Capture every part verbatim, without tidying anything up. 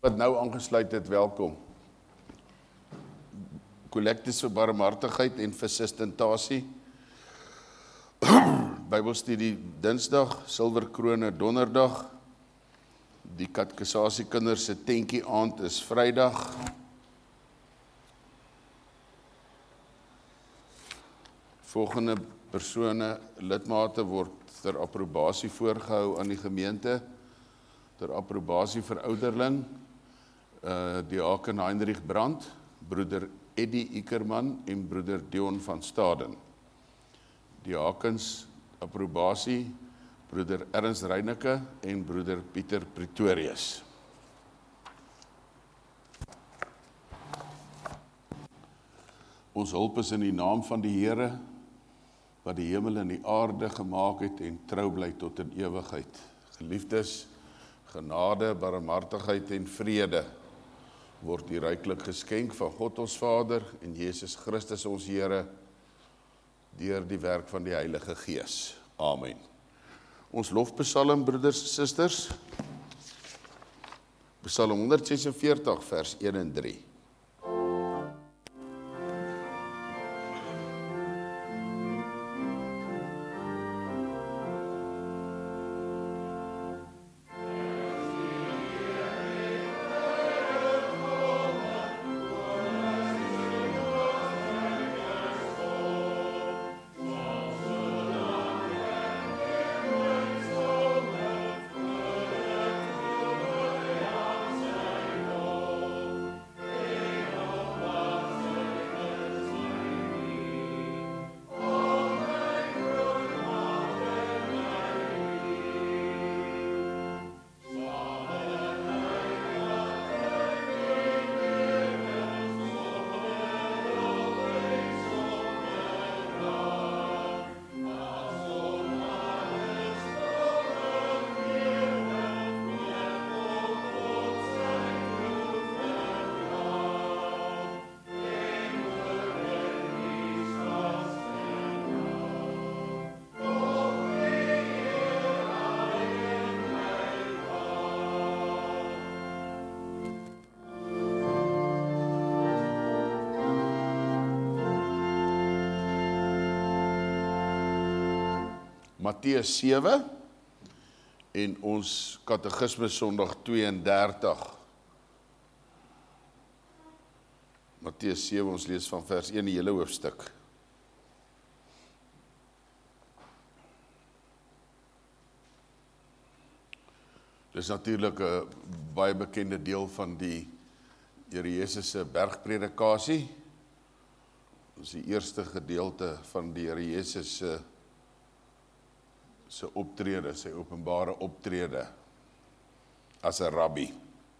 Wat nou aangesluit het, welkom. Kollektes vir barmhartigheid en vir sustentasie. Bybelstudie Dinsdag, Silverkrone Donderdag. Die katekisasiekinders se tentjie aand is Vrydag. Volgende persone, lidmate word ter approbasie voorgehou aan die gemeente, ter approbasie vir ouderling, uh, diaken Heinrich Brandt, broeder Eddie Ikerman en broeder Dion van Staden. Diakens approbasie, broeder Ernst Reineke en broeder Pieter Pretorius. Ons hulp is in die naam van die Here, wat die hemel en die aarde gemaak het en trou bly tot in ewigheid. Geliefdes, genade, barmhartigheid en vrede word die ryklik geskenk van God ons Vader en Jesus Christus ons Here deur die werk van die Heilige Gees. Amen. Ons lofpsalm, broeders en susters, Psalm honderd sesenveertig vers een en drie. Matteus sewe en ons katekismes Sondag tweeëndertig. Matteus sewe, ons lees van vers een die hele hoofstuk. Dit is natuurlik 'n baie bekende deel van die Here Jesus se bergpredikasie. Dit is die eerste gedeelte van die Here Jesus se sy optrede, sy openbare optrede as 'n rabbi.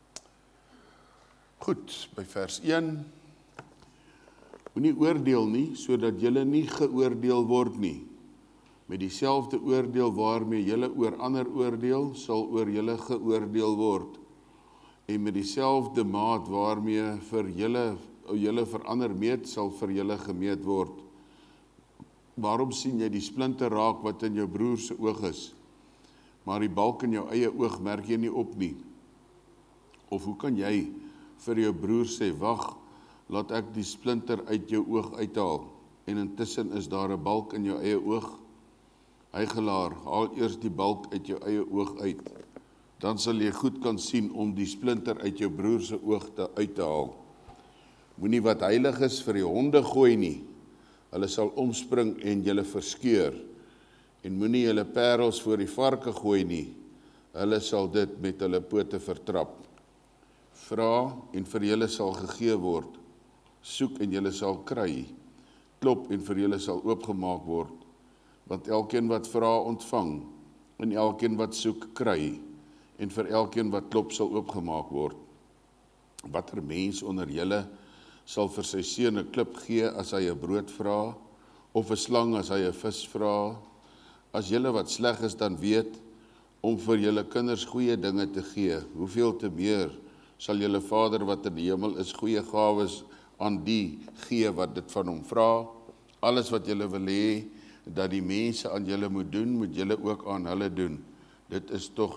Goed, by vers een, moenie oordeel nie, sodat julle nie geoordeel word nie. Met dieselfde oordeel waarmee julle oor ander oordeel, sal oor julle geoordeel word. En met dieselfde maat waarmee vir julle, julle vir ander meet, sal vir julle gemeet word. Waarom sien jy die splinter raak wat in jou broer se oog is, maar die balk in jou eie oog merk jy nie op nie? Of hoe kan jy vir jou broer sê, wag, laat ek die splinter uit jou oog uithaal, en intussen is daar 'n balk in jou eie oog? Hygelaar, haal eers die balk uit jou eie oog uit, dan sal jy goed kan sien om die splinter uit jou broer se oog te uit te haal. Moenie wat heilig is vir die honde gooi nie, hulle sal omspring en julle verskeur, en moenie julle parels voor die varke gooi nie, hulle sal dit met hulle pote vertrap. Vra en vir julle sal gegee word, soek en julle sal kry, klop en vir julle sal oopgemaak word, want elkeen wat vra ontvang, en elkeen wat soek kry, en vir elkeen wat klop sal oopgemaak word. Watter mens onder julle sal vir sy seun 'n klip gee as hy 'n brood vra, of 'n slang as hy 'n vis vra? As julle wat sleg is dan weet, om vir julle kinders goeie dinge te gee, hoeveel te meer sal julle Vader wat in die hemel is goeie gawes aan die gee wat dit van hom vra? Alles wat julle wil hê dat die mense aan julle moet doen, moet julle ook aan hulle doen. Dit is tog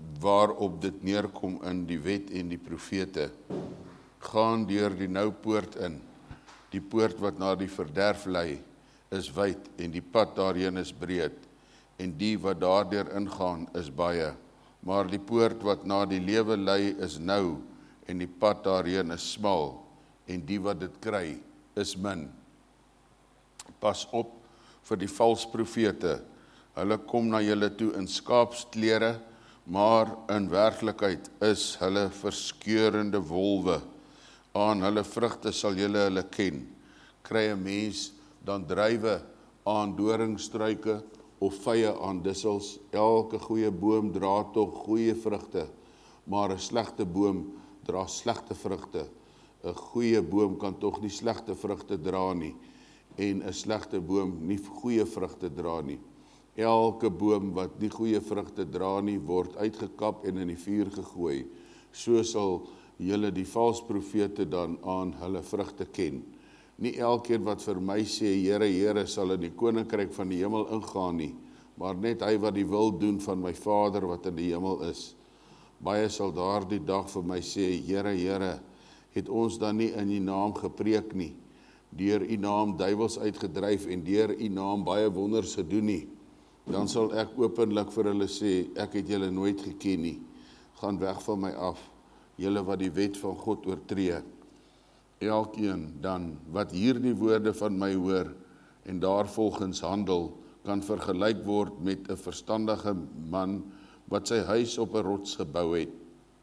waarop dit neerkom in die wet en die profete. Gaan deur die nou poort in. Die poort wat na die verderf lei, is wyd en die pad daarheen is breed. En die wat daardeur ingaan is baie. Maar die poort wat na die lewe lei is nou en die pad daarheen is smal. En die wat dit kry is min. Pas op vir die vals profete. Hulle kom na julle toe in skaapsklere, maar in werklikheid is hulle verskeurende wolwe. Aan hulle vrugte sal julle hulle ken. Kry 'n mens dan druiwe aan doringstruike of vye aan dissels. Elke goeie boom dra tog goeie vrugte, maar 'n slegte boom dra slegte vrugte. 'n Goeie boom kan tog nie slegte vrugte dra nie, en 'n slegte boom nie goeie vrugte dra nie. Elke boom wat nie goeie vrugte dra nie, word uitgekap en in die vuur gegooi. So sal julle die valse profete dan aan hulle vrugte ken. Nie elkeen wat vir my sê, Here, Here, sal in die koninkryk van die hemel ingaan nie, maar net hy wat die wil doen van my Vader wat in die hemel is. Baie sal daardie dag vir my sê, Here, Here, het ons dan nie in u naam gepreek nie, deur u naam duiwels uitgedryf en deur u naam baie wonders gedoen nie. Dan sal ek openlik vir hulle sê, ek het julle nooit geken nie. Gaan weg van my af, julle wat die wet van God oortree. Elkeen dan wat hierdie woorde van my hoor en daarvolgens handel, kan vergelyk word met 'n verstandige man wat sy huis op 'n rots gebou het.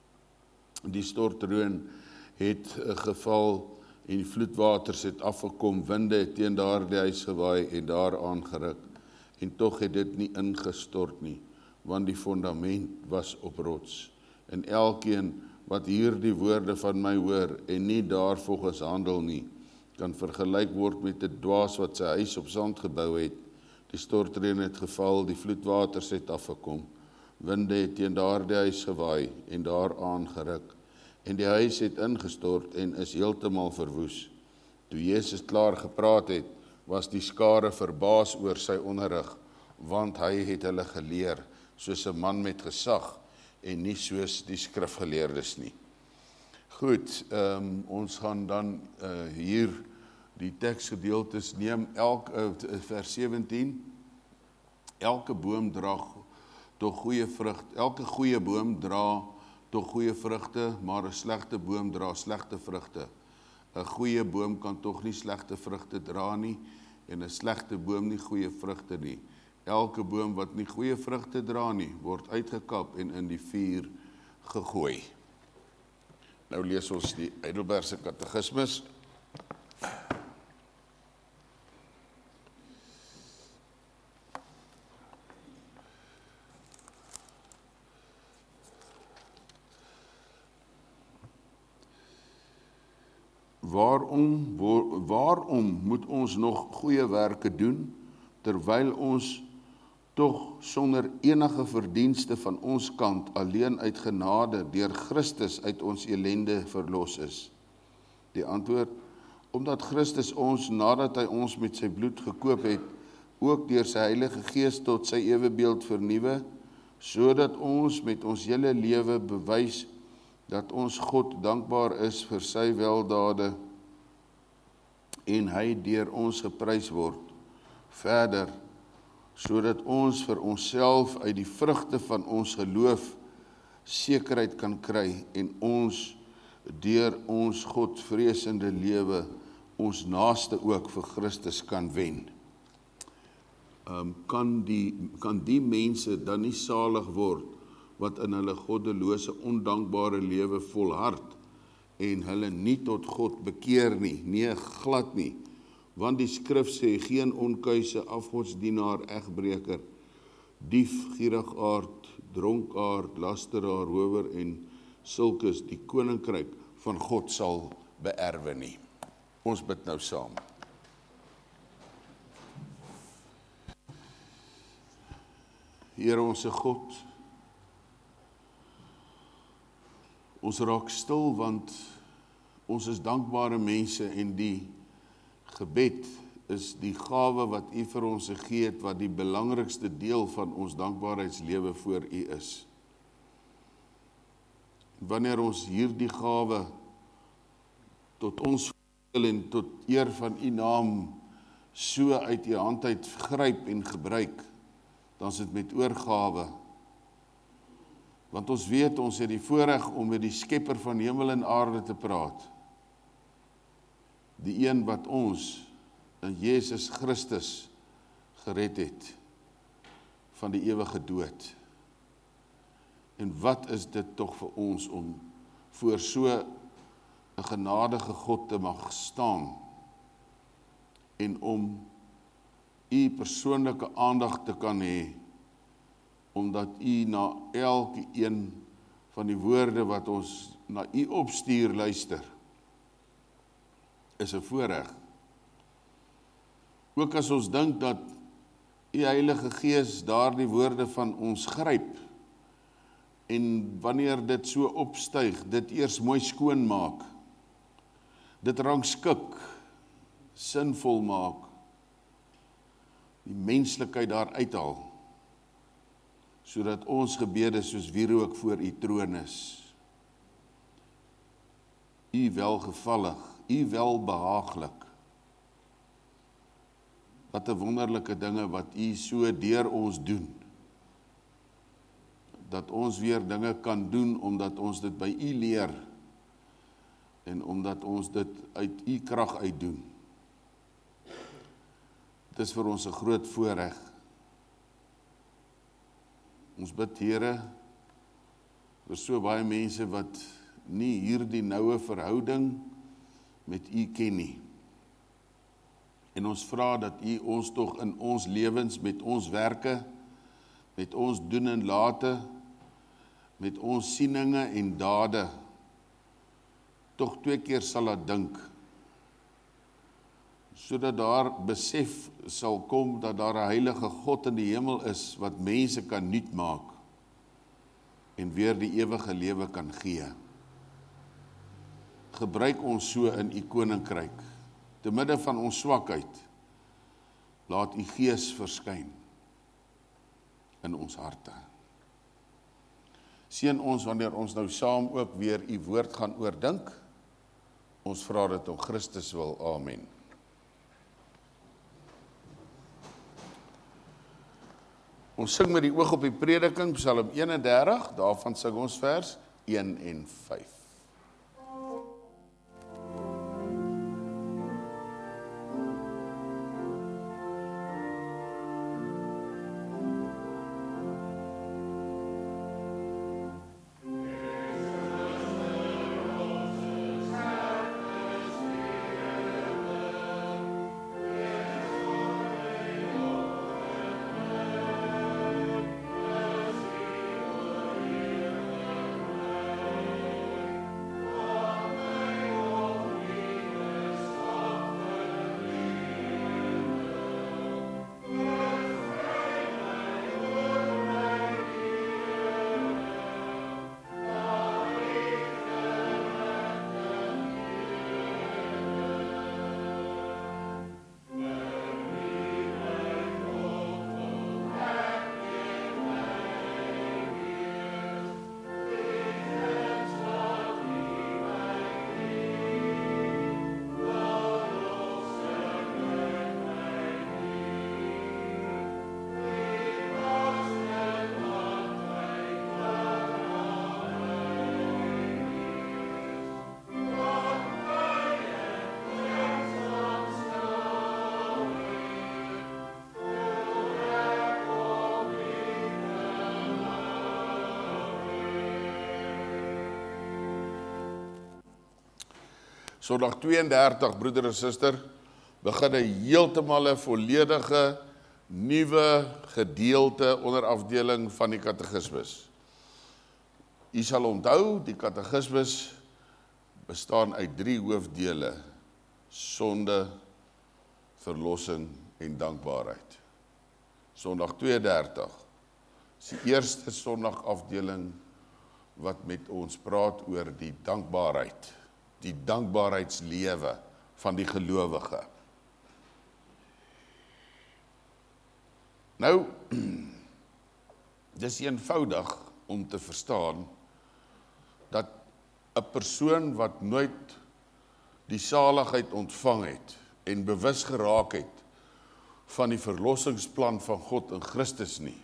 Die stortreën het geval en die vloedwaters het afgekom, winde het teen daardie huis gewaai en daar aangeruk. En tog het dit nie ingestort nie, want die fundament was op rots. En elkeen wat hierdie woorde van my hoor en nie daarvolgens handel nie, kan vergelyk word met 'n dwaas wat sy huis op sand gebou het. Die stortreën het geval, die vloedwaters het afgekom, winde het teen daardie huis gewaai en daar aangeruk. En die huis het ingestort en is heeltemal verwoes. Toe Jesus klaar gepraat het, was die skare verbaas oor sy onderrig, want hy het hulle geleer, soos 'n man met gesag, en nie soos die skrifgeleerdes nie. Goed, um, ons gaan dan uh, hier die teksgedeeltes neem, elk, uh, vers sewentien, elke boom dra tog goeie vrug, elke goeie boom dra tog goeie vrugte, maar 'n slegte boom dra slegte vrugte. 'n Goeie boom kan tog nie slegte vrugte dra nie, en 'n slegte boom nie goeie vrugte nie. Elke boom wat nie goeie vrugte dra nie, word uitgekap en in die vuur gegooi. Nou lees ons die Heidelbergse Katekismus. Waarom, waarom moet ons nog goeie werke doen, terwyl ons tog sonder enige verdienste van ons kant alleen uit genade deur Christus uit ons elende verlos is? Die antwoord, omdat Christus ons, nadat hy ons met sy bloed gekoop het, ook deur sy Heilige Gees tot sy ewebeeld vernuwe, sodat ons met ons hele lewe bewys dat ons God dankbaar is vir sy weldade en hy deur ons geprys word. Verder, sodat ons vir onsself uit die vrugte van ons geloof sekerheid kan kry en ons deur ons Godvreesende lewe ons naaste ook vir Christus kan wen. Um, kan, die, kan die mense dan nie salig word wat in hulle goddelose, ondankbare lewe volhard en hulle nie tot God bekeer nie, nee, glad nie, want die skrif sê, geen onkuise, afgodsdienaar, egbreker, dief, gierigaard, dronkaard, lasteraar, rower en sulkes die koninkryk van God sal beerwe nie. Ons bid nou saam. Here onse God, ons raak stil, want ons is dankbare mense en die gebed is die gawe wat U vir ons gegee het, wat die belangrikste deel van ons dankbaarheidslewe voor U is. wanneer ons hierdie gawe tot ons voordeel en tot eer van U naam so uit U hand uit gryp en gebruik, dan is dit met oorgawe. Want ons weet, ons het die voorreg om met die skepper van hemel en aarde te praat. Die een wat ons in Jesus Christus gered het van die ewige dood. En wat is dit tog vir ons om voor so 'n genadige God te mag staan en om U persoonlike aandag te kan hê, omdat U na elke een van die woorde wat ons na U opstuur luister, is 'n voorreg. Ook as ons dink dat U Heilige Gees daardie woorde van ons gryp, en wanneer dit so opstyg, dit eers mooi skoon maak, dit rangskik, sinvol maak, die menslikheid daar uithaal, sodat ons gebede soos wierook voor U troon is. U welgevallig, U welbehaaglik. Wat 'n wonderlike dinge wat U so deur ons doen. Dat ons weer dinge kan doen, omdat ons dit by U leer, en omdat ons dit uit U krag uit doen. Dit is vir ons 'n groot voorreg. Ons bid, Here, vir so baie mense wat nie hierdie noue verhouding met U ken nie. En ons vra dat U ons tog in ons lewens, met ons werke, met ons doen en late, met ons sieninge en dade, tog twee keer sal laat dink, sodat daar besef sal kom dat daar 'n heilige God in die hemel is, wat mense kan nuut maak, en weer die ewige lewe kan gee. Gebruik ons so in U koninkryk, te midde van ons swakheid, laat U Gees verskyn in ons harte. Seën ons wanneer ons nou saam ook weer U woord gaan oordink. Ons vra dit om Christus wil. Amen. Ons sing met die oog op die prediking, Psalm eenendertig, daarvan sing ons vers een en vyf. Sondag tweeëndertig, broeder en suster, begin 'n heeltemal 'n volledige nuwe gedeelte onderafdeling van die katekismes. U sal onthou, die katekismes bestaan uit drie hoofdele: sonde, verlossing en dankbaarheid. Sondag tweeëndertig is die eerste sondagafdeling wat met ons praat oor die dankbaarheid, die dankbaarheidslewe van die gelowige. Nou, dis eenvoudig om te verstaan dat 'n persoon wat nooit die saligheid ontvang het en bewus geraak het van die verlossingsplan van God in Christus nie,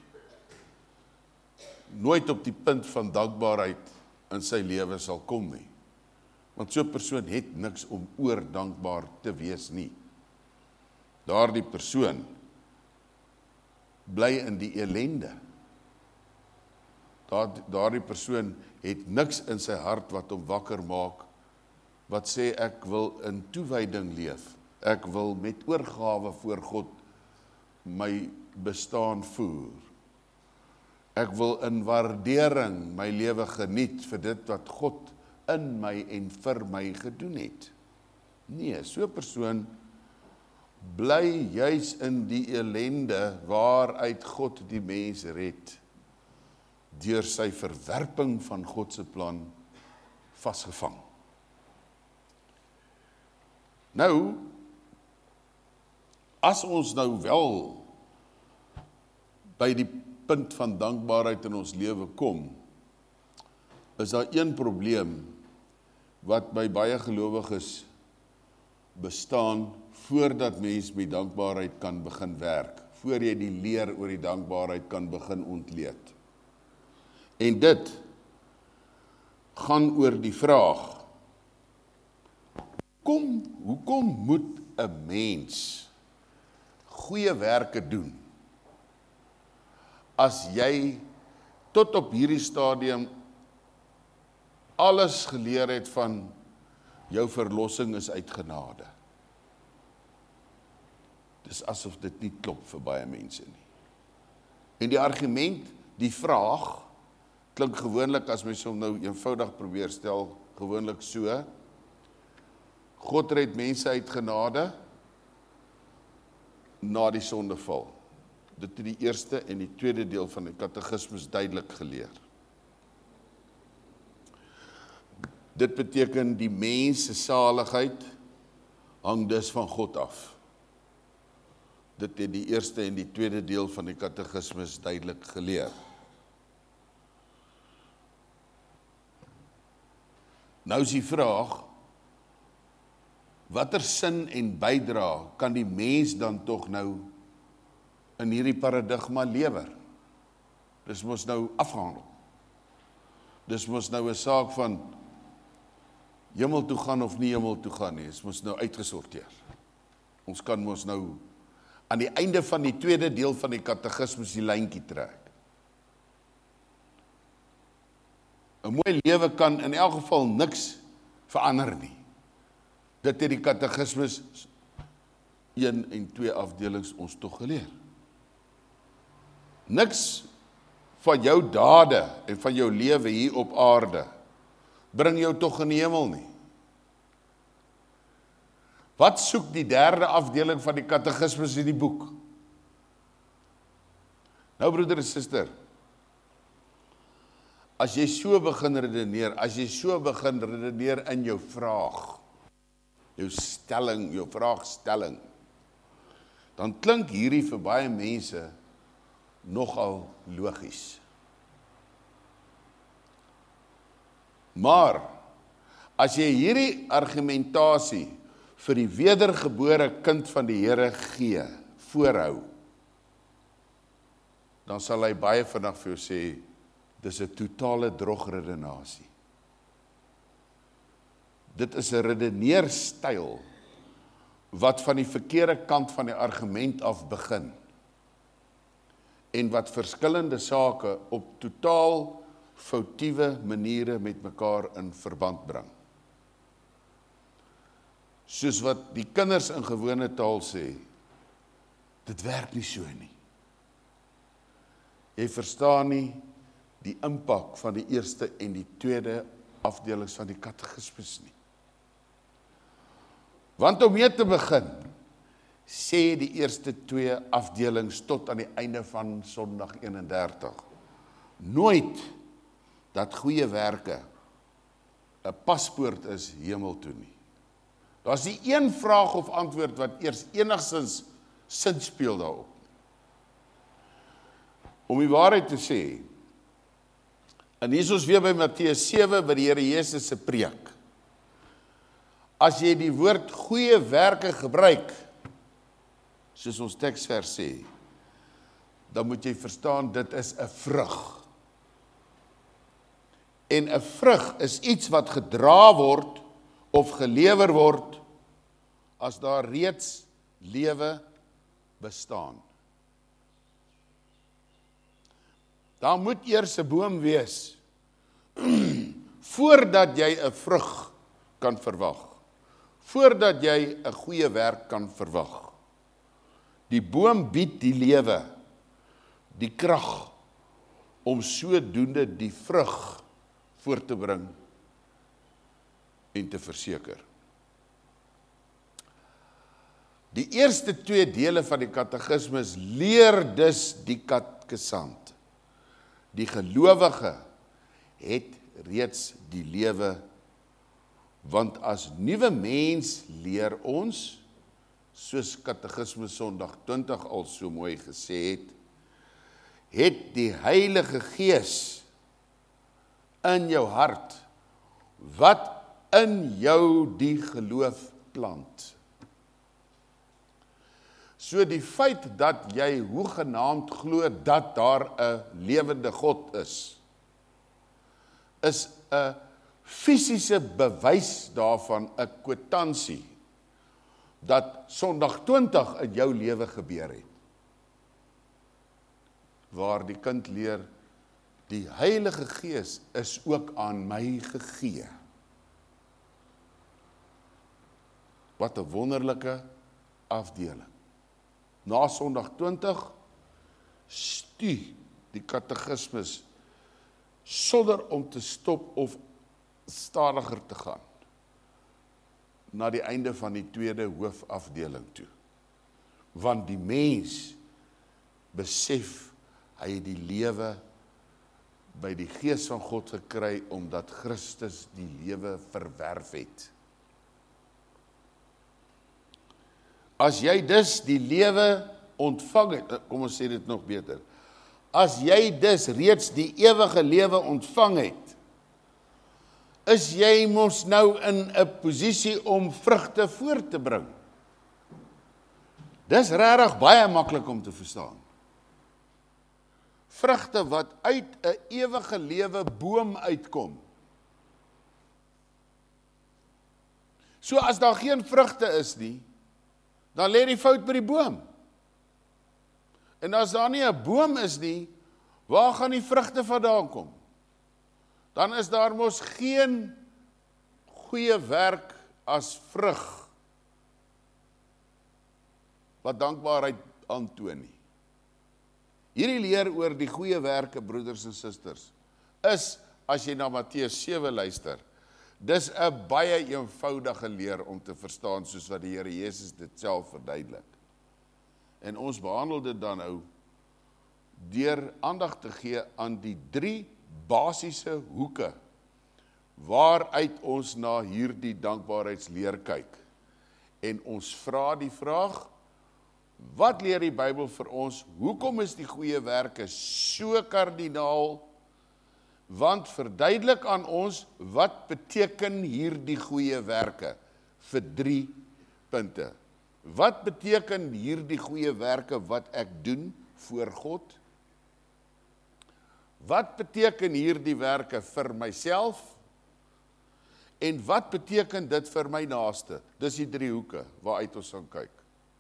nooit op die punt van dankbaarheid in sy lewe sal kom nie. Want so 'n persoon het niks om oor dankbaar te wees nie. Daardie persoon bly in die ellende. Daardie persoon het niks in sy hart wat hom wakker maak, wat sê ek wil in toewyding leef, ek wil met oorgawe voor God my bestaan voer. Ek wil in waardering my lewe geniet vir dit wat God in my en vir my gedoen het. Nee, so 'n persoon bly juis in die ellende waaruit God die mens red, deur sy verwerping van God se plan vasgevang. Nou, as ons nou wel by die punt van dankbaarheid in ons lewe kom, is daar een probleem wat by baie gelowiges bestaan voordat mens met dankbaarheid kan begin werk, voor jy die leer oor die dankbaarheid kan begin ontleed. En dit gaan oor die vraag, Kom, hoekom moet 'n mens goeie werke doen, as jy tot op hierdie stadium alles geleer het van jou verlossing is uit genade? Dis asof dit nie klop vir baie mense nie. En die argument, die vraag, klink gewoonlik as mens hom nou eenvoudig probeer stel, gewoonlik so, God red mense uit genade na die sondeval. Dit het die eerste en die tweede deel van die katekismus duidelik geleer. Dit beteken die mens se saligheid hang dus van God af. Dit het die eerste en die tweede deel van die katekismus duidelik geleer. Nou is die vraag, watter sin en bydra kan die mens dan tog nou in hierdie paradigma lewer? Dis mos nou afgehandel. Dis mos nou 'n saak van hemel toe gaan of nie hemel toe gaan nie. Dis mos nou uitgesorteer. Ons kan mos nou aan die einde van die tweede deel van die katekismus die lyntjie trek. 'n Mooi lewe kan in elk geval niks verander nie. Dit het die katekismus een en twee afdelings ons tog geleer. Niks van jou dade en van jou lewe hier op aarde bring jou tog in die hemel nie. Wat soek die derde afdeling van die katekismus in die boek? Nou broeder en suster, as jy so begin redeneer, as jy so begin redeneer in jou vraag, jou stelling, jou vraagstelling, dan klink hierdie vir baie mense nogal logies. Maar, as jy hierdie argumentasie vir die wedergebore kind van die Here gee, voorhou, dan sal hy baie vinnig vir jou sê, dis 'n totale drogredenasie. Dit is 'n redeneerstyl wat van die verkeerde kant van die argument af begin en wat verskillende sake op totaal foutiewe maniere met mekaar in verband bring. Soos wat die kinders in gewone taal sê, dit werk nie so nie. Jy verstaan nie die impak van die eerste en die tweede afdelings van die katekismus nie. Want om mee te begin, sê die eerste twee afdelings tot aan die einde van Sondag eenendertig, nooit dat goeie werke 'n paspoort is hemel toe nie. Daar is nie een vraag of antwoord wat eers enigstens sin speel daarop. Om die waarheid te sê, En hier is ons weer by Matteus sewe, by die Here Jesus se preek. As jy die woord goeie werke gebruik, soos ons teksvers sê, dan moet jy verstaan, dit is 'n vrug. En 'n vrug is iets wat gedra word, of gelewer word, as daar reeds lewe bestaan. Daar moet eers 'n boom wees, voordat jy 'n vrug kan verwag, voordat jy 'n goeie werk kan verwag. Die boom bied die lewe, die krag, om sodoende die vrug voor te bring, en te verseker. Die eerste twee dele van die katekismus leer dus die katekisant. Die gelowige het reeds die lewe, want as nuwe mens leer ons, soos Katekismus Sondag twintig al so mooi gesê het, het die Heilige Gees in jou hart, wat in jou die geloof plant. So die feit dat jy hoegenaamd glo dat daar 'n lewende God is, is 'n fisiese bewys daarvan, 'n kwitansie, dat Sondag twintig in jou lewe gebeur het. Waar die kind leer, die Heilige Gees is ook aan my gegee. Wat 'n wonderlike afdeling. Na Sondag twintig stuur die katekismus sonder om te stop of stadiger te gaan na die einde van die tweede hoofafdeling toe. Want die mens besef hy het die lewe by die Gees van God gekry omdat Christus die lewe verwerf het. As jy dus die lewe ontvang het, kom ons sê dit nog beter, as jy dus reeds die ewige lewe ontvang het, is jy mos nou in 'n posisie om vrugte voort te bring. Dis regtig baie maklik om te verstaan. Vrugte wat uit 'n ewige lewe boom uitkom. So as daar geen vrugte is nie, dan lê die fout by die boom. En as daar nie 'n boom is nie, waar gaan die vrugte vandaan kom? Dan is daar mos geen goeie werk as vrug wat dankbaarheid aantoon nie. Hierdie leer oor die goeie werke, broeders en susters, is, as jy na Matteus sewe luister, dis 'n baie eenvoudige leer om te verstaan, soos wat die Here Jesus dit self verduidelik. En ons behandel dit dan nou deur aandag te gee aan die drie basiese hoeke waaruit ons na hierdie dankbaarheidsleer kyk. En ons vra die vraag, wat leer die Bybel vir ons? Hoekom is die goeie werke so kardinaal? Want verduidelik aan ons, wat beteken hierdie goeie werke vir drie punte. Wat beteken hierdie goeie werke wat ek doen voor God? Wat beteken hierdie werke vir myself? En wat beteken dit vir my naaste? Dis die drie hoeke waaruit ons gaan kyk.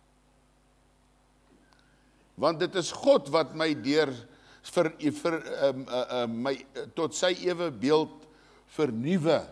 Want dit is God wat my deur vir, vir um, uh, uh, my tot sy ewe beeld vernuwe,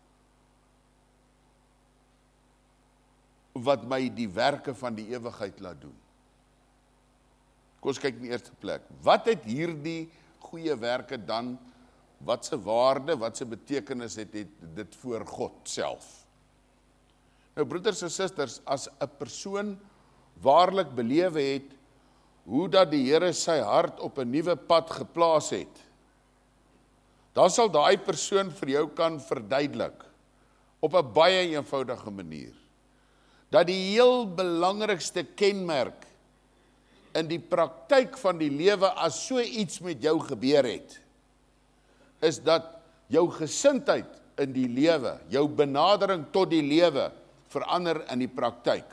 wat my die werke van die ewigheid laat doen. Kom ons kyk in die eerste plek. Wat het hierdie goeie werke dan, wat se waarde, wat se betekenis het, het dit voor God self? Nou broeders en susters, as 'n persoon waarlik belewe het, hoe dat die Here sy hart op 'n nuwe pad geplaas het, dan sal daai persoon vir jou kan verduidelik, op 'n baie eenvoudige manier, dat die heel belangrikste kenmerk in die praktyk van die lewe as so iets met jou gebeur het, is dat jou gesindheid in die lewe, jou benadering tot die lewe, verander in die praktyk.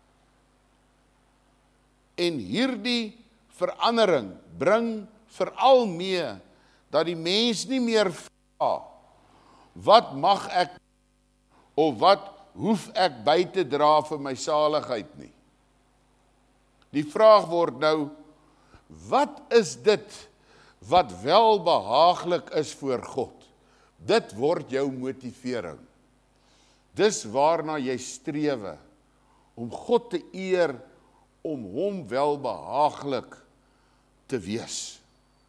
En hierdie verandering bring veral mee, dat die mens nie meer vra, wat mag ek, of wat hoef ek by te dra vir my saligheid nie. Die vraag word nou, wat is dit, wat wel behaaglik is voor God? Dit word jou motivering. Dis waarna jy strewe, om God te eer, om hom wel behaaglik te wees.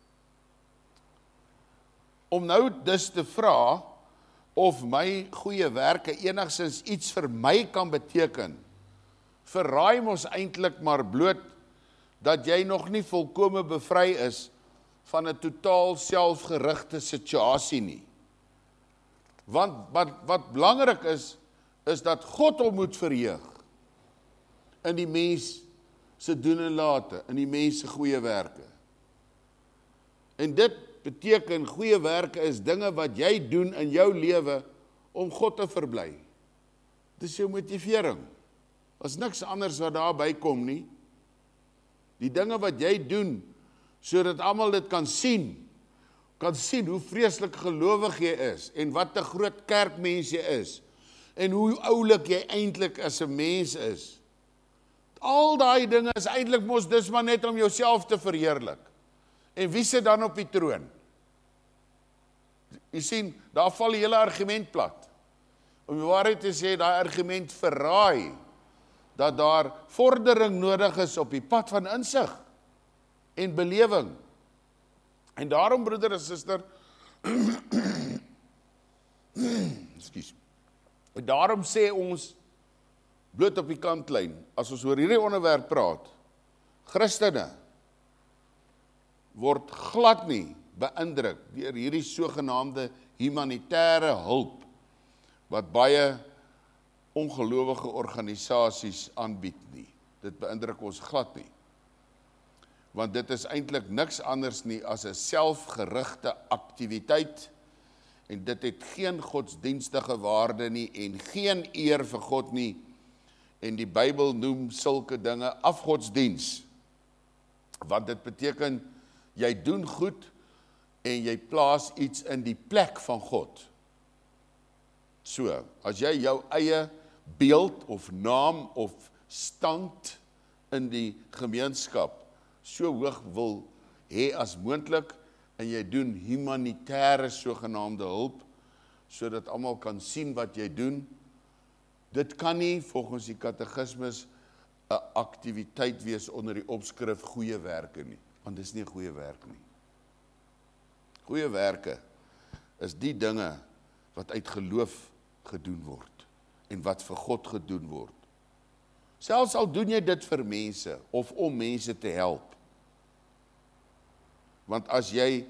Om nou dus te vra, of my goeie werke enigstens iets vir my kan beteken, verraai mos eintlik maar bloot, dat jy nog nie volkome bevry is, van 'n totaal selfgerigte situasie nie. Want wat, wat belangrik is, is dat God hom moet verheug, in die mens se doen en late, in die mens se goeie werke. En dit beteken, goeie werke is dinge wat jy doen in jou lewe, om God te verbly. Dis jou motivering. As niks anders wat daarby kom nie. Die dinge wat jy doen, sodat almal dit kan sien, kan sien hoe vreeslik gelowig jy is, en wat 'n groot kerkmens jy is, en hoe oulik jy eintlik as 'n mens is. Al daai dinge is eintlik mos dis maar net om jouself te verheerlik. En wie sit dan op die troon? Jy sien, daar val die hele argument plat. Om die waarheid te sê, daai argument verraai, dat daar vordering nodig is op die pad van insig en belewing. En daarom, broeder en suster, excuse, daarom sê ons, bloot op die kantlyn, as ons oor hierdie onderwerp praat, Christene word glad nie beïndruk deur hierdie sogenaamde humanitêre hulp, wat baie ongelowige organisasies aanbied nie. Dit beïndruk ons glad nie. Want dit is eintlik niks anders nie as 'n selfgerigte aktiwiteit, en dit het geen godsdienstige waarde nie, en geen eer vir God nie, en die Bybel noem sulke dinge afgodsdiens. Want dit beteken, jy doen goed, en jy plaas iets in die plek van God. So, as jy jou eie beeld of naam of stand in die gemeenskap so hoog wil hê as moontlik, en jy doen humanitêre sogenaamde hulp, sodat almal kan sien wat jy doen, dit kan nie volgens die katekismus 'n aktiwiteit wees onder die opskrif goeie werke nie, want dit is nie 'n goeie werk nie. Goeie werke is die dinge wat uit geloof gedoen word, en wat vir God gedoen word. Selfs al doen jy dit vir mense, of om mense te help. Want as jy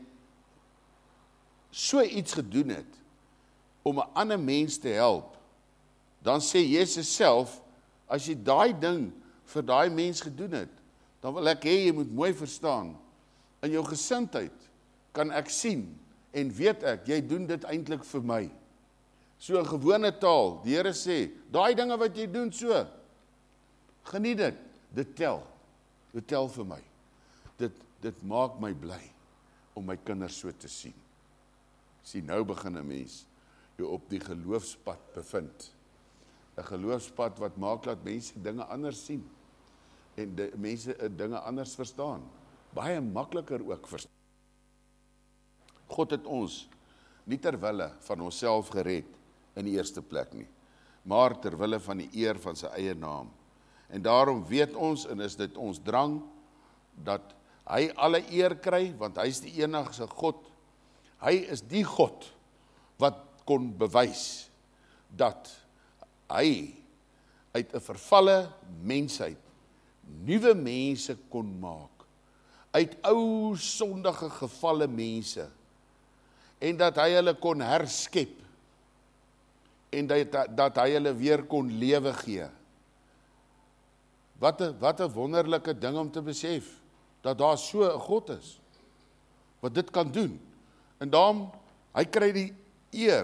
so iets gedoen het, om 'n ander mens te help, dan sê Jesus self, as jy daai ding vir daai mens gedoen het, dan wil ek hê jy moet mooi verstaan, in jou gesindheid kan ek sien, en weet ek, jy doen dit eintlik vir my. So 'n gewone taal, die Here sê, daai dinge wat jy doen so, geniet dit, dit tel, dit tel vir my. Dit, dit maak my bly, om my kinders so te sien. Sien, nou begin 'n mens, jou op die geloofspad bevind. 'n Geloofspad wat maak dat mense dinge anders sien, en die, mense dinge anders verstaan. Baie makliker ook verstaan. God het ons nie terwille van onsself gered in die eerste plek nie, maar terwille van die eer van sy eie naam. En daarom weet ons, en is dit ons drang, dat hy alle eer kry, want hy is die enigste God. Hy is die God wat kon bewys dat hy uit 'n vervalle mensheid nuwe mense kon maak, uit ou sondige gevalle mense, en dat hy hulle kon herskep, en dat, dat hy hulle weer kon lewe gee. Wat 'n wat 'n wonderlike ding om te besef, dat daar so 'n God is, wat dit kan doen. En daarom Hy kry die eer.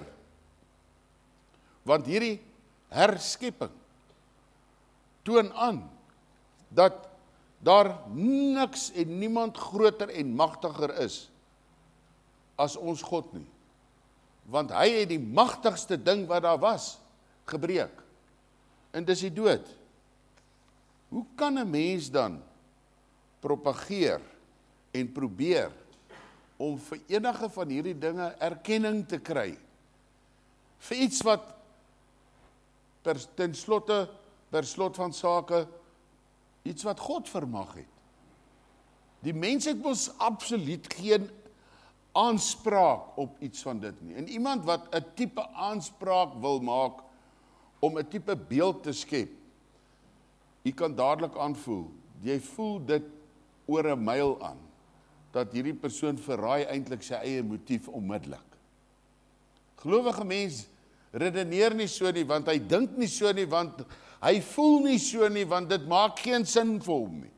Want hierdie herskepping toon aan dat daar niks en niemand groter en magtiger is as ons God nie. Want hy het die magtigste ding wat daar was, gebreek. En dis die dood. Hoe kan 'n mens dan propageer en probeer om vir enige van hierdie dinge erkenning te kry? Vir iets wat per, ten slotte, per slot van sake, iets wat God vermag het. Die mens het mos absoluut geen aanspraak op iets van dit nie. En iemand wat 'n tipe aanspraak wil maak om 'n tipe beeld te skep, jy kan dadelik aanvoel, jy voel dit oor 'n myl aan, dat hierdie persoon verraai eintlik sy eie motief onmiddellik. Gelowige mens redeneer nie so nie, want hy dink nie so nie, want hy voel nie so nie, want dit maak geen sin vir hom nie.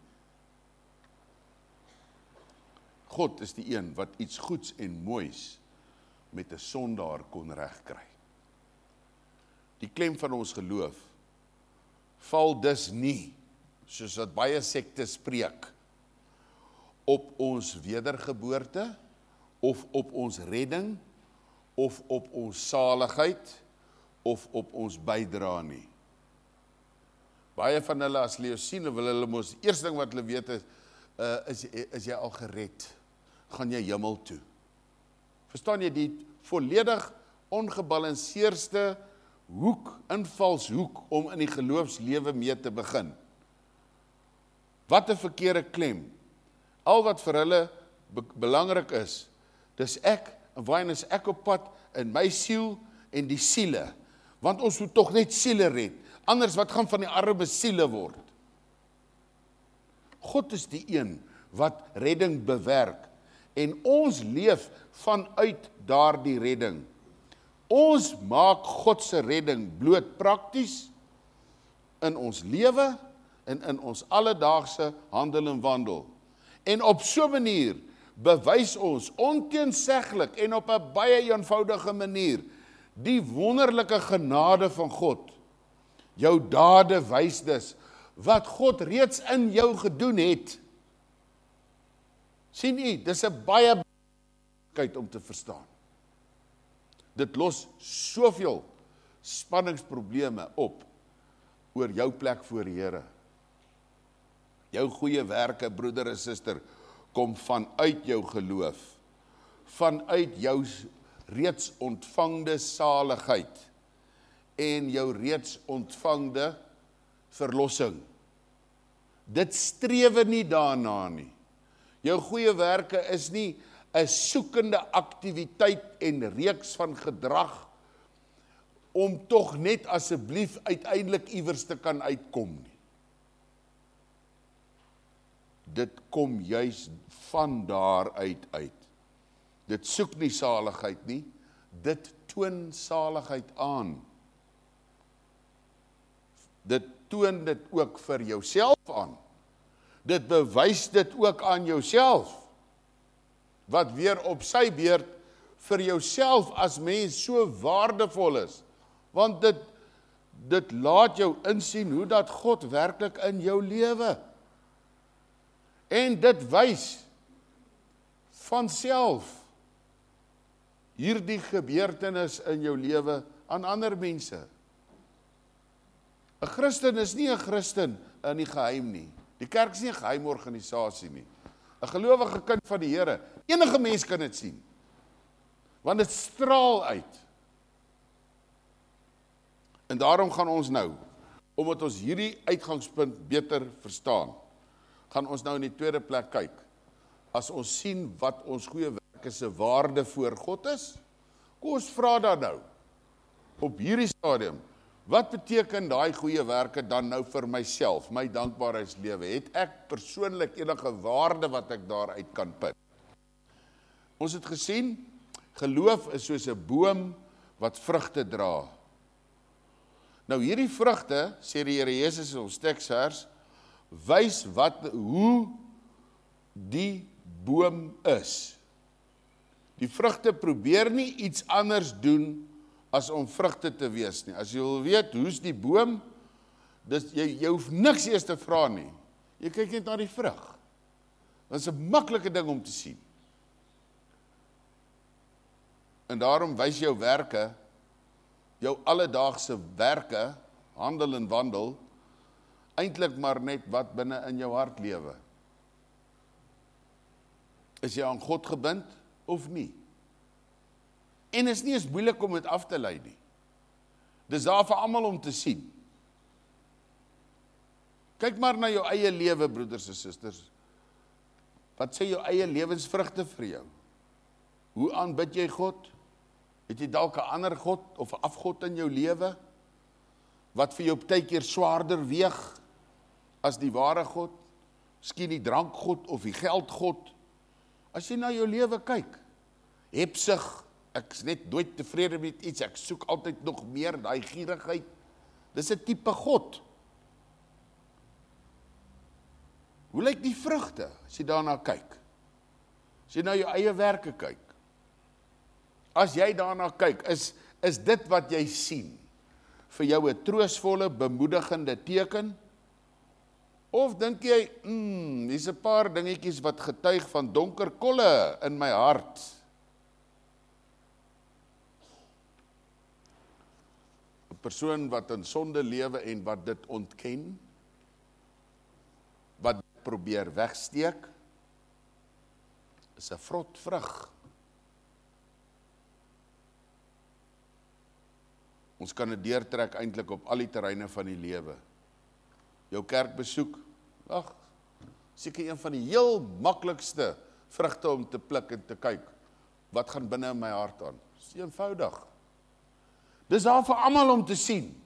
God is die een wat iets goeds en moois met 'n sondaar kon regkry. Die klem van ons geloof val dus nie, soos wat baie sekte spreek, op ons wedergeboorte, of op ons redding, of op ons saligheid, of op ons bydra nie. Baie van hulle, as hulle jou sien, wil hulle mos, die eerste ding wat hulle weet is, uh, is, is jy al gered? Gaan jy hemel toe? Verstaan jy die volledig ongebalanseerde hoek, invalshoek, om in die geloofslewe mee te begin? Wat 'n verkeerde klem. Al wat vir hulle be belangrik is, dis ek, en waarheen is ek op pad, in my siel en die siele. Want ons moet tog net siele red. Anders wat gaan van die arme siele word? God is die een wat redding bewerk. En ons leef vanuit daardie redding. Ons maak God se redding bloot prakties in ons lewe en in ons alledaagse handel en wandel. En op so 'n manier bewys ons onteenseglik en op 'n baie eenvoudige manier die wonderlike genade van God. Jou dade wys dus wat God reeds in jou gedoen het. Sien u, dis 'n baie belangrikheid om te verstaan. Dit los soveel spanningsprobleme op oor jou plek voor die Here. Jou goeie werke, broeder en suster, kom vanuit jou geloof, vanuit jou reeds ontvangde saligheid en jou reeds ontvangde verlossing. Dit strewe nie daarna nie. Jou goeie werke is nie 'n soekende aktiwiteit en reeks van gedrag om tog net asseblief uiteindelik iewers te kan uitkom nie. Dit kom juis van daaruit uit. Dit soek nie saligheid nie, dit toon saligheid aan. Dit toon dit ook vir jouself aan. Dit bewys dit ook aan jouself, wat weer op sy beurt vir jouself as mens so waardevol is, want dit, dit laat jou insien hoe dat God werklik in jou lewe. En dit wys van self hierdie gebeurtenis in jou lewe aan ander mense. 'n Christen is nie 'n Christen in die geheim nie. Die kerk is nie 'n geheime organisasie nie. 'n Gelowige kind van die Here, enige mens kan dit sien. Want dit straal uit. En daarom gaan ons nou, omdat ons hierdie uitgangspunt beter verstaan, gaan ons nou in die tweede plek kyk. As ons sien wat ons goeie werke se waarde voor God is, kom ons vra dan nou, op hierdie stadium, wat beteken daai goeie werke dan nou vir myself, my dankbaarheidslewe? Het ek persoonlik enige waarde wat ek daaruit kan put? Ons het gesien, geloof is soos 'n boom wat vrugte dra. Nou hierdie vrugte, sê die Here Jesus in ons teksvers, wys wat, hoe die boom is. Die vrugte probeer nie iets anders doen as om vrugte te wees nie. As jy wil weet, hoe's die boom, dis, jy, jy hoef niks eers te vra nie. Jy kyk net na die vrug. Dit is 'n maklike ding om te sien. En daarom wys jou werke, jou alledaagse werke, handel en wandel, eintlik maar net wat binne in jou hart lewe. Is jy aan God gebind of nie? En is nie eens moeilik om dit af te lei nie. Dis daar vir almal om te sien. Kyk maar na jou eie lewe, broeders en susters. Wat sê jou eie lewensvrugte vir jou? Hoe aanbid jy God? Het jy dalk 'n ander God of 'n afgod in jou lewe? Wat vir jou partykeer swaarder weeg as die ware God? Miskien die drankgod of die geldgod? As jy na jou lewe kyk, hebsug, ek is net nooit tevrede met iets, ek soek altyd nog meer, daai gierigheid, dis 'n tipe God. Hoe lyk die vrugte, as jy daarna kyk? As jy na jou eie werke kyk, as jy daarna kyk, is, is dit wat jy sien, vir jou 'n troostvolle, bemoedigende teken? Of dink jy, hmm, hier's 'n paar dingetjies wat getuig van donker kolle in my hart? Persoon wat in sonde lewe en wat dit ontken, wat probeer wegsteek, is 'n vrot vrug. Ons kan dit deurtrek eintlik op al die terreine van die lewe. Jou kerkbesoek, ag, seker een van die heel maklikste vrugte om te pluk en te kyk, wat gaan binne in my hart aan? Dis eenvoudig. Dis daar vir almal om te sien.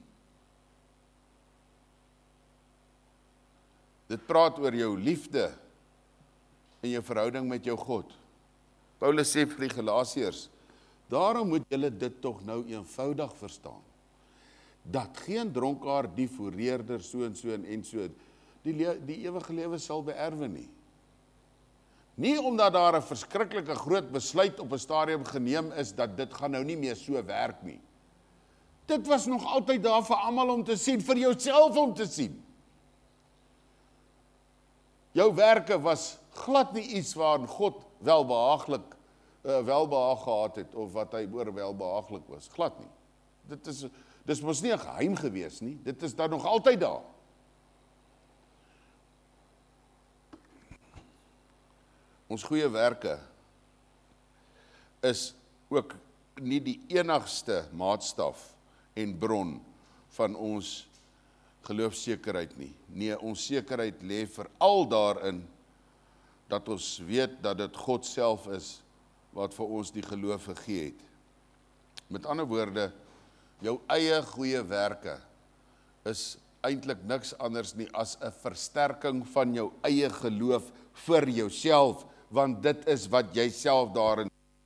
Dit praat oor jou liefde en jou verhouding met jou God. Paulus sê vir die Galasiërs, daarom moet julle dit tog nou eenvoudig verstaan, dat geen dronkaard, dief, hoereerder, so en so en en so, die, die ewige lewe sal beerwe nie. Nie omdat daar 'n verskriklike groot besluit op 'n stadium geneem is, dat dit gaan nou nie meer so werk nie. Dit was nog altyd daar vir almal om te sien, vir jouself om te sien. Jou werke was glad nie iets waarin God welbehaaglik, uh, welbehaag gehad het, of wat hy oor welbehaaglik was, glad nie. Dit is, dis mos nie 'n geheim gewees nie, dit is daar nog altyd daar. Ons goeie werke is ook nie die enigste maatstaf en bron van ons geloofsekerheid nie. Nee, ons sekerheid lê veral daarin dat ons weet dat dit God self is wat vir ons die geloof gegee het. Met ander woorde, jou eie goeie werke is eintlik niks anders nie as 'n versterking van jou eie geloof vir jouself, want dit is wat jy self daarin.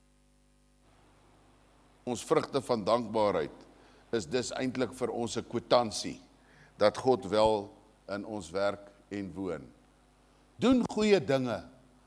Ons vrugte van dankbaarheid is dis eintlik vir ons 'n kwitansie dat God wel in ons werk en woon. Doen goeie dinge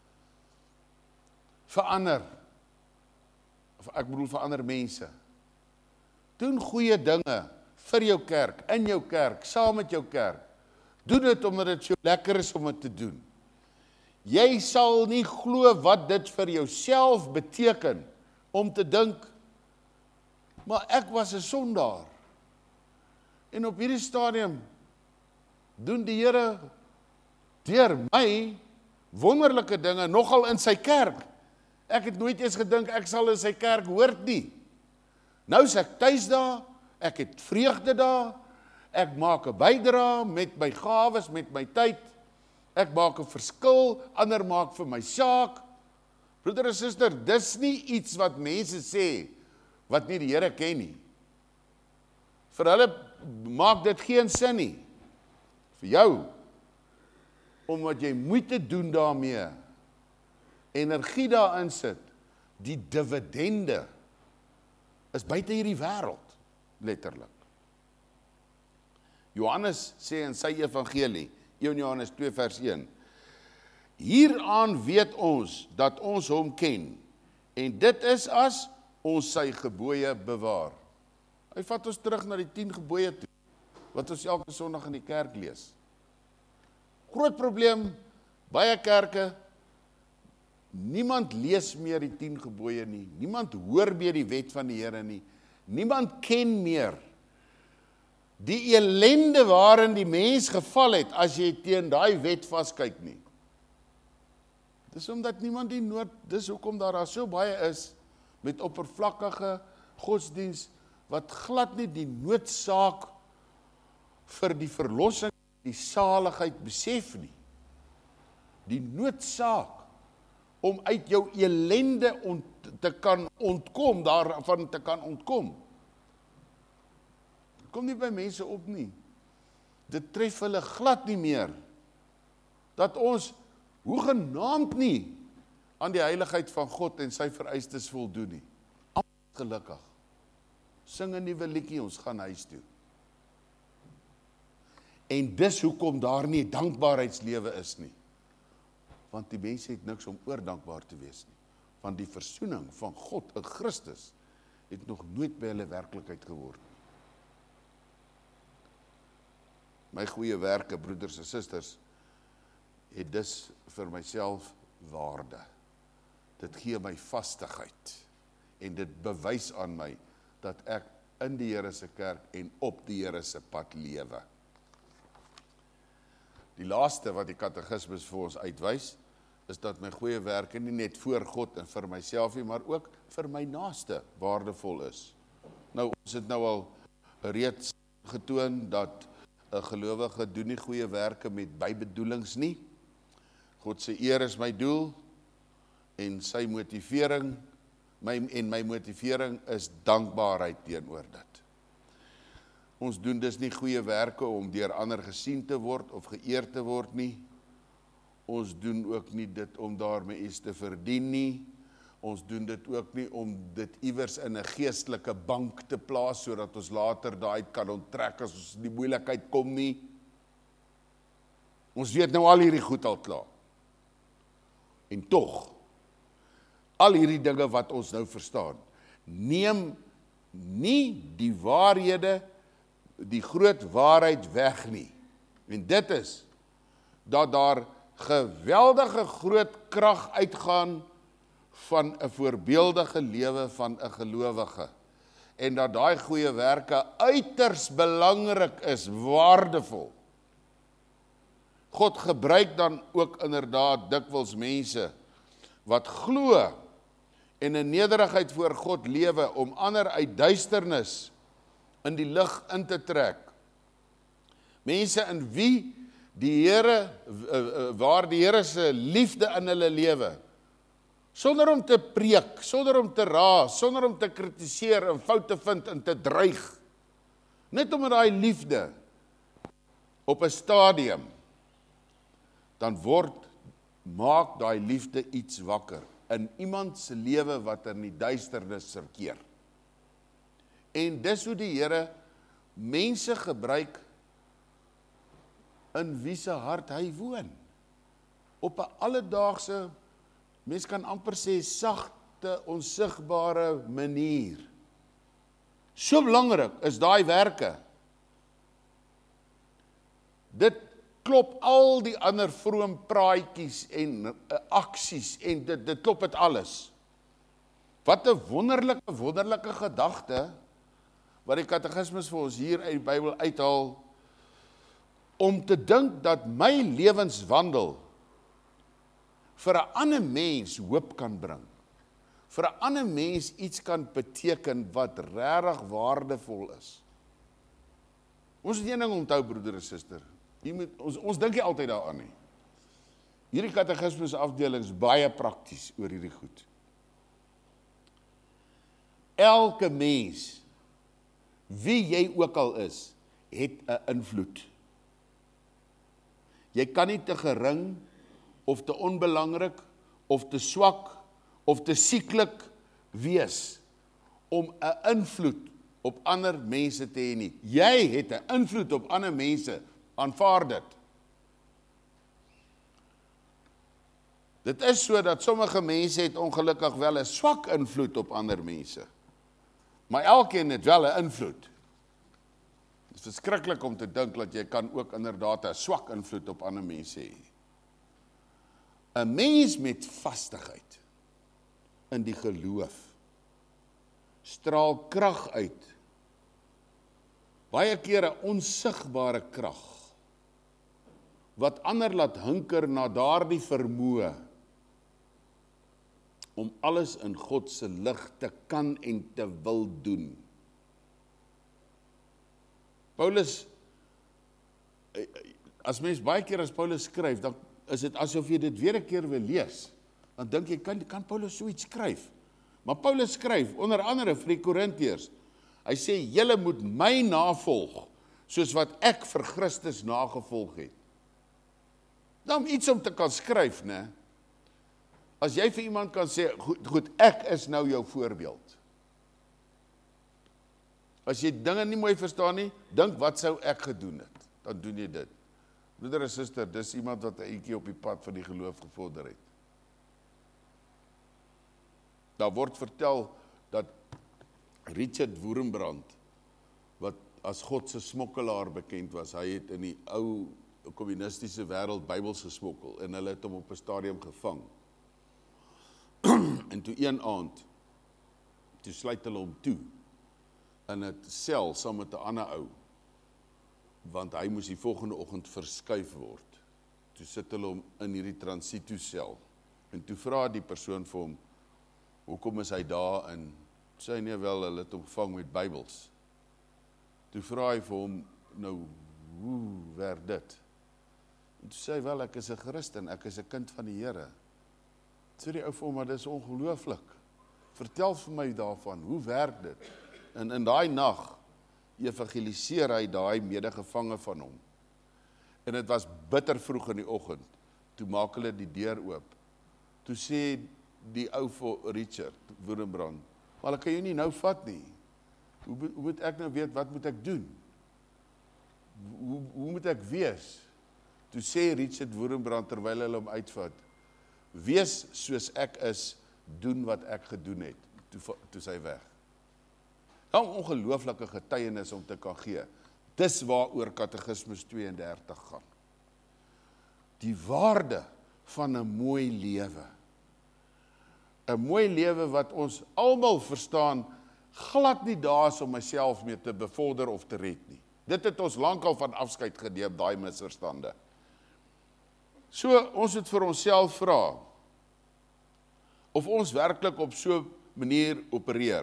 vir ander, of ek bedoel vir ander mense. Doen goeie dinge vir jou kerk, in jou kerk, saam met jou kerk. Doen dit omdat dit so lekker is om dit te doen. Jy sal nie glo wat dit vir jouself beteken om te dink, maar ek was 'n sondaar. En op hierdie stadium doen die Here deur my wonderlike dinge nogal in sy kerk. Ek het nooit eens gedink ek sal in sy kerk hoort nie. Nou is ek tuis daar, ek het vreugde daar, ek maak 'n bydrae met my gawes, met my tyd. Ek maak 'n verskil, ander maak vir my saak. Broeder en suster, dis nie iets wat mense sê wat nie die Here ken nie. Vir hulle maak dit geen sin nie. Vir jou, omdat jy moeite doen daarmee, energie daarin sit, die dividende is buite hierdie wêreld, letterlik. Johannes sê in sy evangelie, Eerste Johannes twee vers een, hieraan weet ons dat ons hom ken En dit is as ons sy gebooie bewaar. Hy vat ons terug na die tien gebooie toe, wat ons elke Sondag in die kerk lees. Groot probleem, baie kerke, niemand lees meer die tien gebooie nie, niemand hoor meer die wet van die Here nie, niemand ken meer die ellende waarin die mens geval het, as jy teen daai wet vaskyk nie. Dis omdat niemand die nood, dis hoekom daar, daar so baie is, met oppervlakkige godsdienst, wat glad nie die noodsaak vir die verlossing, die saligheid besef nie. Die noodsaak om uit jou ellende ont, te kan ontkom, daarvan te kan ontkom. Kom nie by mense op nie. Dit tref hulle glad nie meer, dat ons hoegenaamd nie aan die heiligheid van God en sy vereistes voldoen nie. Almal gelukkig. Sing 'n nuwe liedjie, ons gaan huis toe. En dis hoekom daar nie dankbaarheidslewe is nie. Want die mense het niks om oordankbaar te wees nie. Want die versoening van God in Christus het nog nooit by hulle werklikheid geword nie. My goeie werke, broeders en susters, het dus vir myself waarde. Dit gee my vastigheid en dit bewys aan my dat ek in die Here se kerk en op die Here se pad lewe. Die laaste wat die katekismus vir ons uitwys, is dat my goeie werke nie net voor God en vir myself nie, maar ook vir my naaste waardevol is. Nou, ons het nou al reeds getoon dat 'n gelowige doen nie goeie werke met bybedoelings nie. God se eer is my doel en sy motivering my, en my motivering is dankbaarheid teenoor dit. Ons doen dus nie goeie werke om deur ander gesien te word of geëer te word nie. Ons doen ook nie dit om daarmee iets te verdien nie. Ons doen dit ook nie om dit iewers in 'n geestelike bank te plaas, sodat ons later daai kan onttrek as ons in die moeilikheid kom nie. Ons weet nou al hierdie goed al klaar. En tog, al hierdie dinge wat ons nou verstaan, neem nie die waarhede, die groot waarheid weg nie. En dit is, dat daar geweldige groot krag uitgaan van 'n voorbeeldige lewe van 'n gelowige. En dat daai goeie werke uiters belangrik is, waardevol. God gebruik dan ook inderdaad dikwels mense wat glo en in nederigheid voor God lewe om ander uit duisternis in die lig in te trek. Mense in wie die Here, waar die Here se liefde in hulle lewe, sonder om te preek, sonder om te raas, sonder om te kritiseer en foute vind en te dreig, net om daai liefde op 'n stadium, dan word, maak daai liefde iets wakker in iemand se lewe wat in die duisternis verkeer. En dis hoe die Here mense gebruik in wie se hart hy woon. Op 'n alledaagse, mens kan amper sê sagte, onsigbare manier. So belangrik is daai werke. Dit klop al die ander vroom praatjies en uh, aksies en dit, dit klop het alles. Wat 'n wonderlike, wonderlike gedagte wat die katekismus vir ons hier uit die Bybel uithaal, om te dink dat my lewenswandel vir 'n ander mens hoop kan bring, vir 'n ander mens iets kan beteken wat regtig waardevol is. Ons moet een ding onthou, broeder en suster, moet, ons, ons dink nie altyd daaraan nie. Hierdie katekismus afdeling is baie prakties oor hierdie goed. Elke mens, wie jy ook al is, het 'n invloed. Jy kan nie te gering, of te onbelangrik, of te swak, of te sieklik wees, om 'n invloed op ander mense te hê nie. Jy het 'n invloed op ander mense, aanvaar dit. Dit is so dat sommige mense het ongelukkig wel 'n swak invloed op ander mense. Maar elkeen het wel 'n invloed. Dit is verskriklik om te dink dat jy kan ook inderdaad 'n swak invloed op ander mense hê. 'n Mens met vastigheid in die geloof straal krag uit. Baie keer 'n onsigbare krag wat ander laat hinker na daardie vermoë om alles in God se lig te kan en te wil doen. Paulus, as mens baie keer as Paulus skryf, dan is dit asof jy dit weer 'n keer wil lees. Dan dink jy, kan, kan Paulus so iets skryf? Maar Paulus skryf, onder andere vir die Korintiërs, hy sê, julle moet my navolg, soos wat ek vir Christus nagevolg het. Nou om iets om te kan skryf, né? As jy vir iemand kan sê, goed, goed, ek is nou jou voorbeeld. As jy dinge nie mooi verstaan nie, dink wat sou ek gedoen het, dan doen jy dit. Broeder en suster, dis iemand wat 'n eentjie op die pad van die geloof gevorder het. Daar word vertel dat Richard Wurmbrand, wat as God se smokkelaar bekend was, hy het in die ou kommunistiese wêreld Bybels gesmokkel en hulle het hom op 'n stadium gevang. En toe een aand, toe sluit hulle hom toe in 'n sel saam met 'n ander ou, want hy moes die volgende oggend verskuif word. Toe sit hulle hom in hierdie transito sel en toe vra die persoon vir hom, hoekom is hy daar, en sê hy nee wel, hulle het hom gevang met Bybels. Toe vra hy vir hom, nou, hoe werk dit? En toe sê hy wel, ek is 'n Christen, ek is 'n kind van die Here. Sê die ou vir hom, maar dit is ongelooflik. Vertel vir my daarvan, hoe werk dit? En in daai nag evangeliseer hy daai medegevange van hom. En dit was bitter vroeg in die oggend. Toe maak hulle die deur oop. Toe sê die ou vir Richard Wurmbrand, maar ek kan jou nie nou vat nie. Hoe, hoe moet ek nou weet, wat moet ek doen? Hoe, hoe moet ek wees? Toe sê Richard Wurmbrand terwyl hulle hom uitvat, wees soos ek is, doen wat ek gedoen het. Toe, toe sy weg. Nou ongelooflike getuienis om te kan gee. Dis waaroor Katekismus tweeëndertig gaan. Die waarde van 'n mooi lewe. 'n Mooi lewe wat ons almal verstaan, glad nie daar is om myself mee te bevorder of te red nie. Dit het ons lankal van afskeid geneem, daai misverstande. So, ons het vir onsself vra, of ons werklik op so 'n manier opereer.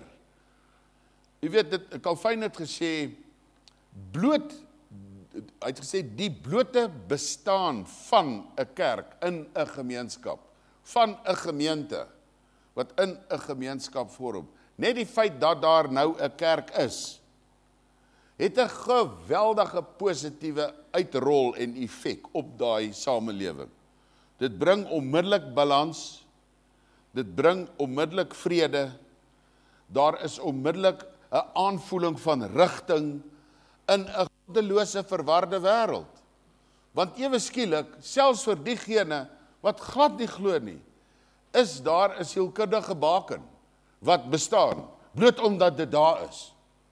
Jy weet, dit, Calvin het gesê, bloot, hy het gesê, die blote bestaan van 'n kerk in 'n gemeenskap, van 'n gemeente, wat in 'n gemeenskap vorm, net die feit dat daar nou 'n kerk is, het 'n geweldige positiewe uitrol en effek op daai samelewing. Dit bring onmiddellik balans, dit bring onmiddellik vrede, daar is onmiddellik 'n aanvoeling van rigting in 'n goddelose verwarde wêreld. Want ewe skielik, selfs vir diegene wat glad nie glo nie, is daar 'n sielkundige baken wat bestaan, bloot omdat dit daar is.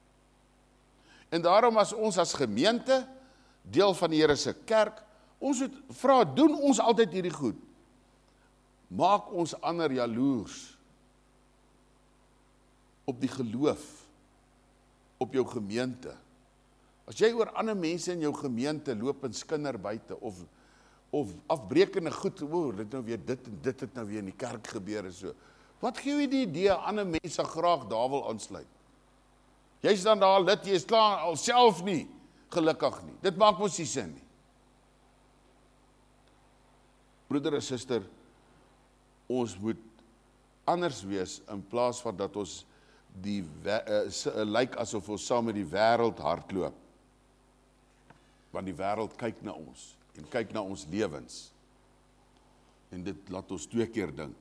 En daarom as ons as gemeente, deel van die Here se kerk, ons moet vra, doen ons altyd hierdie goed? Maak ons ander jaloers op die geloof, op jou gemeente. As jy oor ander mense in jou gemeente loop en skinder buite, of, of afbrekende goed, o, dit nou weer dit en dit het nou weer in die kerk gebeur en so. Wat gee jy die idee, ander mense graag daar wil aansluit? Jy is dan daar lid, jy is klaar al self nie, gelukkig nie. Dit maak mos nie sin nie. Broeder en suster, ons moet anders wees, in plaas van dat ons die uh, lyk asof ons saam met die wêreld hardloop. Want die wêreld kyk na ons, en kyk na ons lewens. En dit laat ons twee keer dink.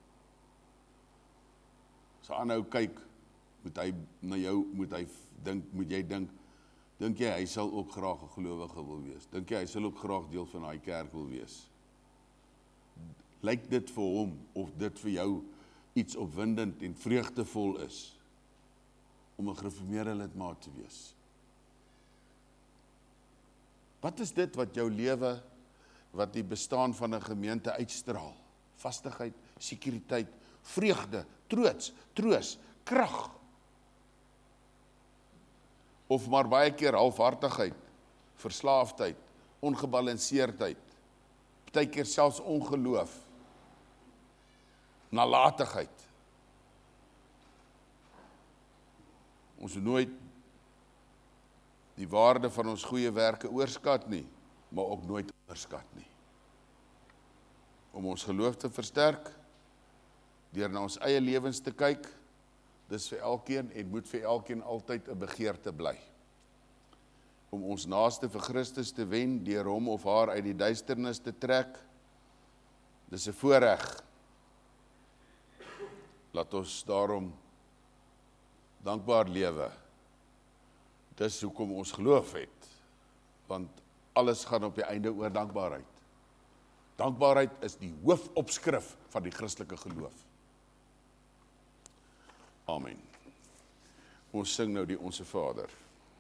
As 'n ander ou kyk, moet hy na jou, moet hy dink, moet jy dink, dink jy hy sal ook graag 'n gelowige wil wees? Dink jy hy sal ook graag deel van daai kerk wil wees? Lyk dit vir hom, of dit vir jou iets opwindend en vreugdevol is, om 'n gereformeerde lidmaat te wees? Wat is dit wat jou lewe, wat die bestaan van 'n gemeente uitstraal? Vastigheid, sekuriteit, vreugde, trots, troos, krag. Of maar baie keer halfhartigheid, verslaafdheid, ongebalanseerdheid, partykeer selfs ongeloof, nalatigheid. Ons moet nooit die waarde van ons goeie werke oorskat nie, maar ook nooit onderskat nie. Om ons geloof te versterk, deur na ons eie lewens te kyk, dis vir elkeen en moet vir elkeen altyd 'n begeerte bly. Om ons naaste vir Christus te wen, deur hom of haar uit die duisternis te trek, dis 'n voorreg. Laat ons daarom dankbaar lewe. Dis hoekom ons geloof het, want alles gaan op die einde oor dankbaarheid. Dankbaarheid is die hoofopskrif van die Christelike geloof. Amen. Ons sing nou die Onse Vader.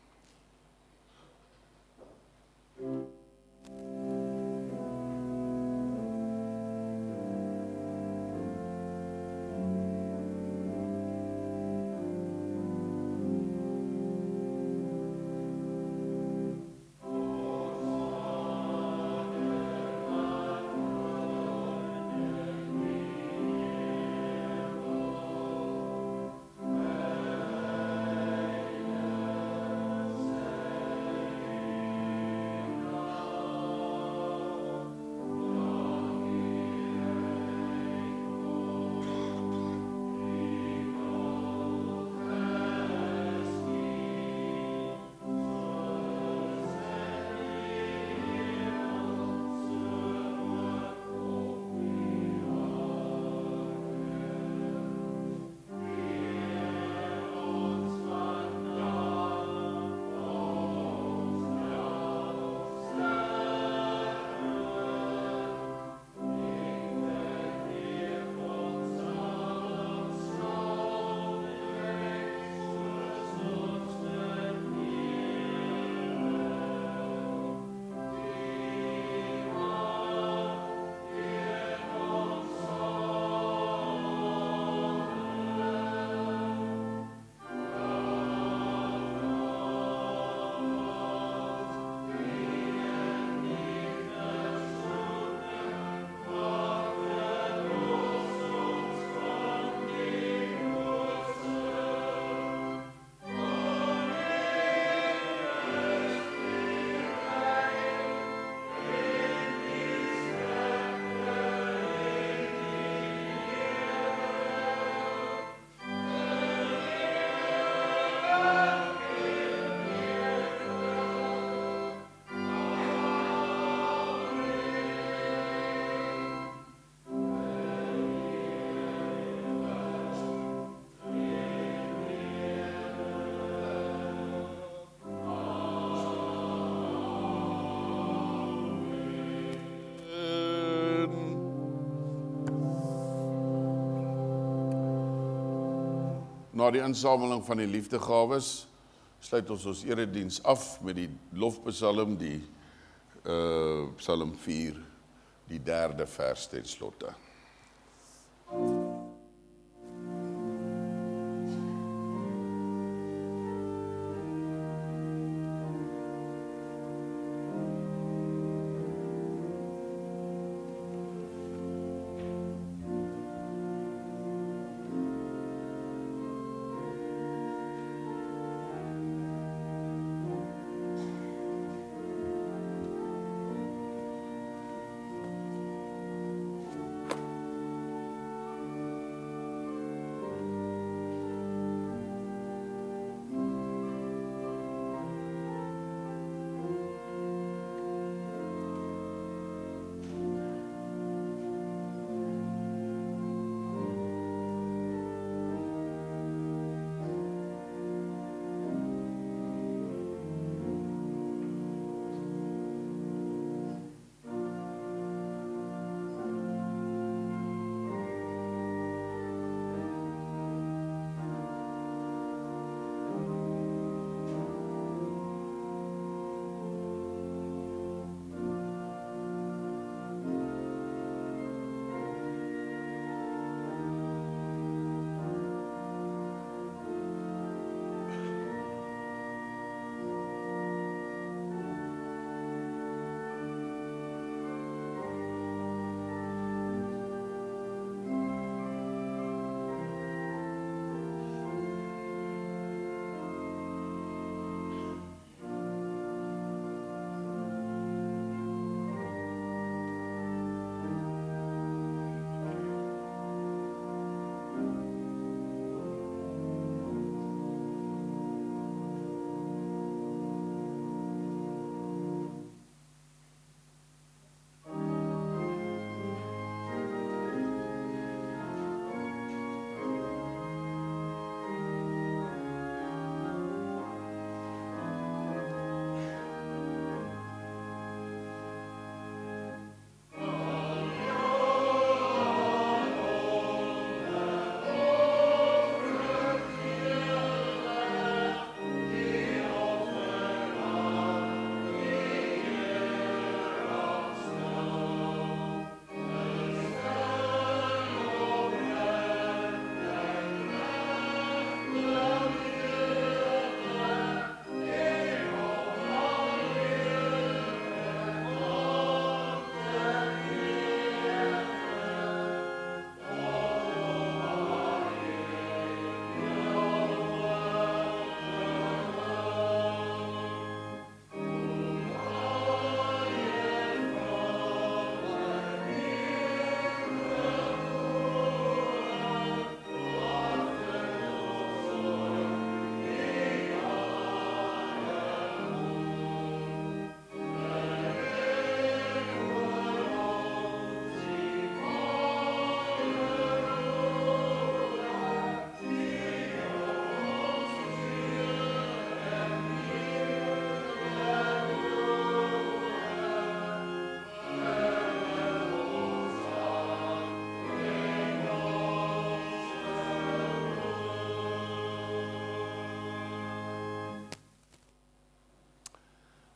Na die insameling van die liefdegawes, sluit ons ons erediens af met die lofpsalm, die uh, Psalm vier, die derde vers ten slotte.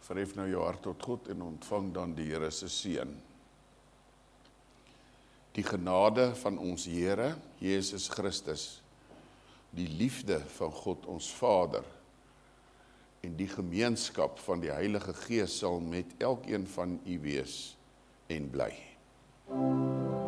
Verhef nou jou hart tot God en ontvang dan die Here se seën. Die genade van ons Here, Jesus Christus, die liefde van God ons Vader, en die gemeenskap van die Heilige Gees sal met elkeen van u wees en bly.